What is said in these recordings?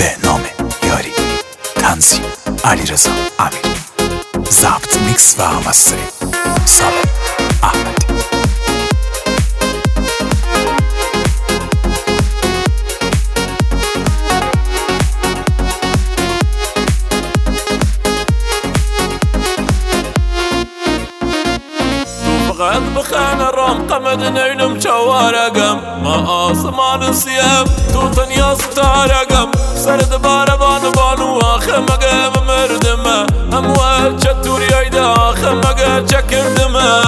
به نام یاری. تنظیم علیرضا امیری. ضبط میکس و مسترینگ سامر احمدی. فقط بخانه رام قمد نيلم شوارقم ما آسمان سيام توتن يا ستارقم سرد باربان بانو آخمقه بمردمه اموال شتوري ايدا آخمقه شكردمه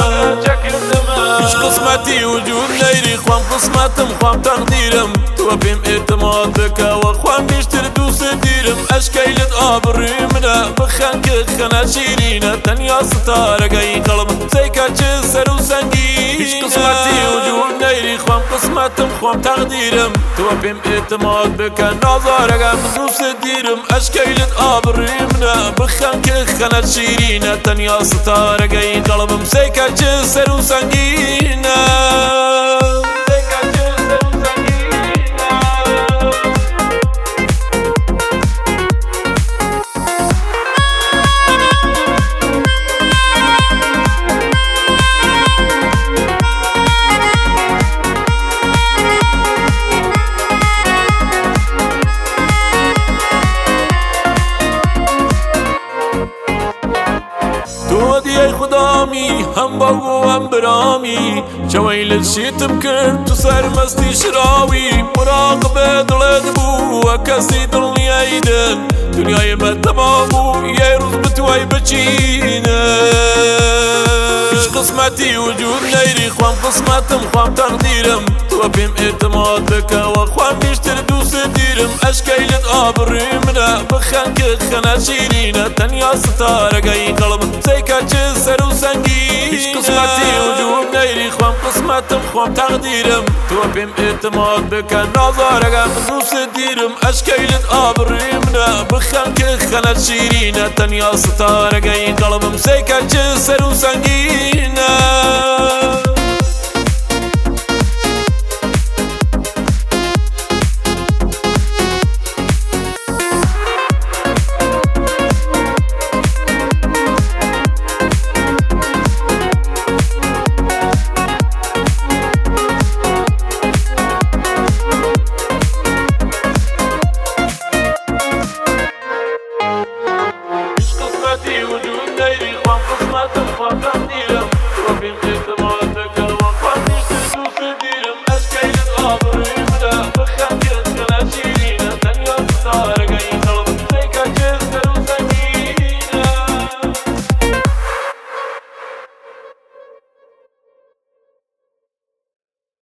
مش قسمتي وجود نيري خوام قسمتم خوام تقديرم تو بيم اعتماد بك وخوام بيشتر دوس ديرم اشكيلت آبري منه بخان كخنا شيرينه تنيا ستارقه قلب زيكا سر وسنگین هیچ قسمتی وجود نیری خوام قسمتم خوام تقدیرم تو بیم اعتماد بکن نازارگم دوست دیرم اشکیلت آبریمنه بخن که خنت شیرینه تنیا ستارگی قلبم سیکا چه سر وسنگینه ای خدامی هم باگو هم برامی جویل شیتم کرد تو سر مستی شراوی مراقب دلت بو و کسی دنیای دل دنیای من تمامو یه روز بتوی بچینه هیچ قسمتی وجود نیری خوام قسمتم خوام تقدیرم تو بیم اعتماد بکن و خوام بیشتر دوست دیرم اشکیلت آبری منه بخن که خنه شیرینه تنیا ستارگی قلب زیکا چه سر وسنگینه هیچ قسمتی وجود نیری خوام قسمتم خوام تقدیرم تو بیم اعتماد بکن نازارگم دوست دیرم اشکیلت آبری منه بخن که خنه شیرینه تنیا ستارگی قلبم زیکا چه سر وسنگینه